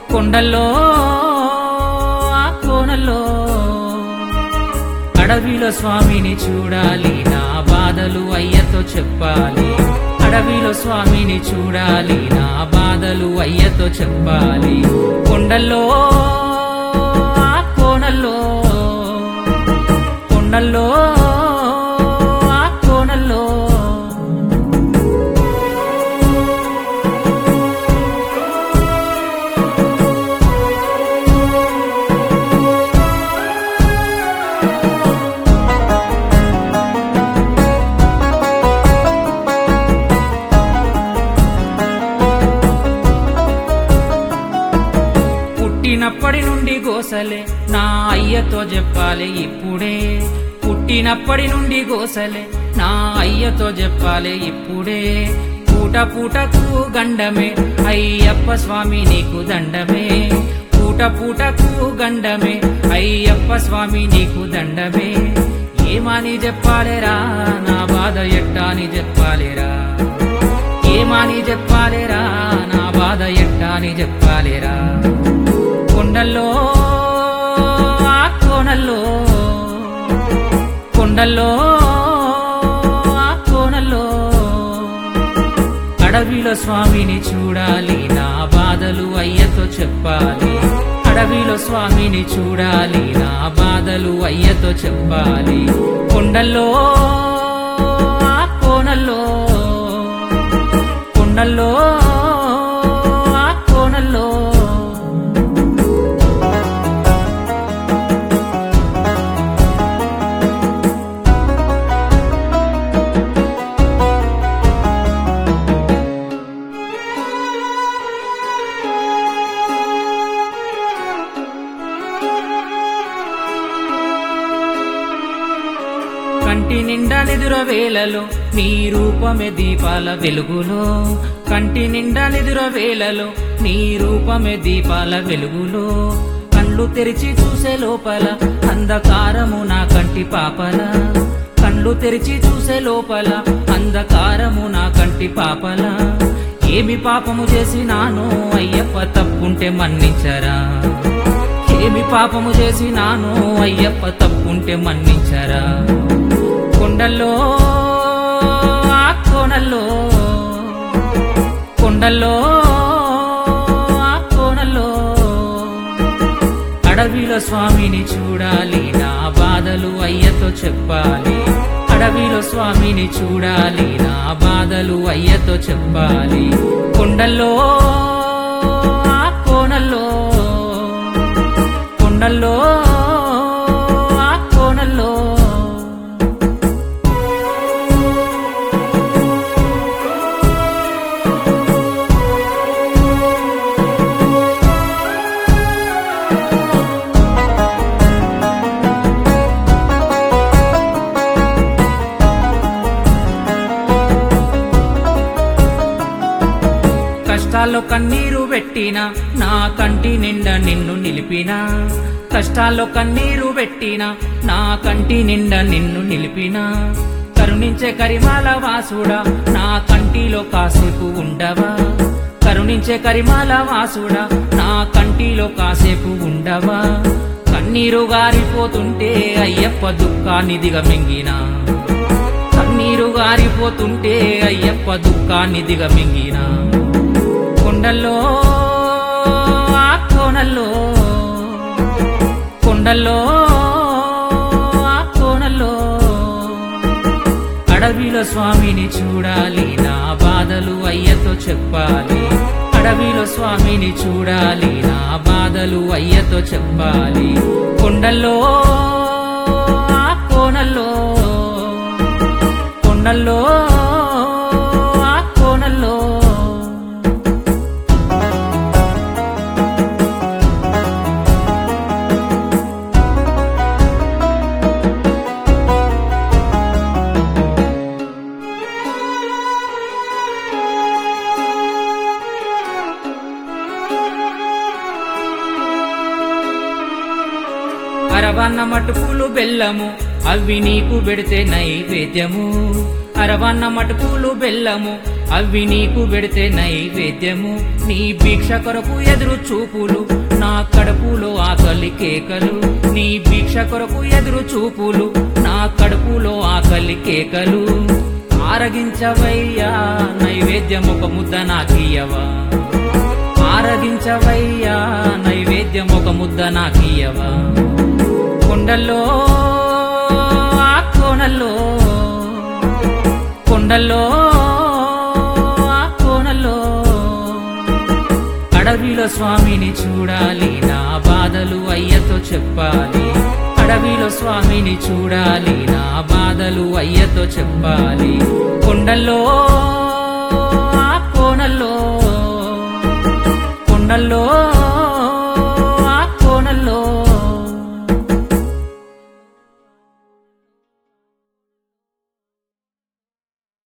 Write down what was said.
కొండల్లో ఆ కోనల్లో అడవిలో స్వామిని చూడాలి, నా బాధలు అయ్యతో చెప్పాలి. అడవిలో స్వామిని చూడాలి, నా బాధలు అయ్యతో చెప్పాలి. కొండల్లో ఆ కోనల్లో కొండల్లో ఆ కోనల్లో పుట్టినప్పటి నుండి గోసలే నా అయ్యతో చెప్పాలి ఇప్పుడే. పుట్టినప్పటి నుండి గోసలే నా అయ్యతో చెప్పాలి ఇప్పుడే. పూట పూటకు గండమే అయ్యప్ప స్వామి నీకు దండమే. పూట పూటకు గండమే అయ్యప్ప స్వామి నీకు దండమే. ఏమని చెప్పాలేరా నా బాధ ఎట్టాని చెప్పాలేరా. ఏమని చెప్పాలేరా నా బాధ ఎట్టాని చెప్పాలేరా. కొండల్లో ఆ కోనల్లో కొండల్లో ఆ కోనల్లో అడవిలో స్వామిని చూడాలి, నా బాధలు అయ్యతో చెప్పాలి. అడవిలో స్వామిని చూడాలి, నా బాధలు అయ్యతో చెప్పాలి. కొండల్లో ఆ కోనల్లో కొండల్లో ఆ కోనల్లో కంటి నిండా నిదుర వేళలో నీ రూపమే దీపాల వెలుగులో. కంటి నిండా నిదుర వేళలో నీ రూపమే దీపాల వెలుగులో. కళ్ళు తెరిచి చూసే లోపల అంధకారము నా కంటి పాపల. కళ్ళు తెరిచి చూసే లోపల అంధకారము నా కంటి పాపల. ఏమి పాపము చేసినాను అయ్యప్ప తప్పుంటే మన్నించరా. ఏమి పాపము చేసినాను అయ్యప్ప తప్పుంటే మన్నించరా. కొండల్లో ఆ కోనల్లో కొండల్లో ఆ కోనల్లో అడవిలో స్వామిని చూడాలి, నా బాధలు అయ్యతో చెప్పాలి. అడవిలో స్వామిని చూడాలి, నా బాధలు అయ్యతో చెప్పాలి. కొండల్లో ఆ కోనల్లో కొండల్లో ఆ కోనల్లో కష్టాల్లో కన్నీరు పెట్టినా నా కంటి నిండా నిన్ను నిలిపినా. కష్టాల్లో కన్నీరు పెట్టినా నా కంటి నిండా నిన్ను నిలిపినా. కరుణించే కరిమాల వాసుడా నా కంటిలో కాసేపు ఉండవా. కరుణించే కరిమాల వాసుడా నా కంటిలో కాసేపు ఉండవా. కన్నీరు గారిపోతుంటే అయ్యప్ప దుఃఖాన్ని దిగమింగినా. కన్నీరు గారిపోతుంటే అయ్యప్ప దుఃఖాన్ని దిగమింగినా. కొండల్లో ఆ కోనల్లో కొండల్లో ఆ కోనల్లో అడవిలో స్వామిని చూడాలి, నా బాధలు అయ్యతో చెప్పాలి. అడవిలో స్వామిని చూడాలి, నా బాధలు అయ్యతో చెప్పాలి. కొండల్లో ఆ కోనల్లో కొండల్లో ఆ కోనల్లో అరవన్న మటుకులు బెల్లము అవి నీకు పెడితే నైవేద్యము. అరవన్న మటుకులు బెల్లము అవి నీకు పెడితే నైవేద్యము నీ భిక్ష కొరకు ఎదురు చూపులు నా కడుపులో ఆకలి కేకలు నీ భిక్ష కొరకు ఎదురు చూపులు నా కడుపులో ఆకలి కేకలు ఆరగించవయ్యా నైవేద్యం ఒక ముద్ద నాకియ్యవా ఆరగించవయ్యా నైవేద్యం ఒక ముద్ద నాకియ్యవా కొండల్లో ఆ కోనల్లో కొండల్లో ఆ కోనల్లో అడవిలో స్వామిని చూడాలి నా బాధలు అయ్యతో చెప్పాలి అడవిలో స్వామిని చూడాలి నా బాధలు అయ్యతో చెప్పాలి కొండల్లో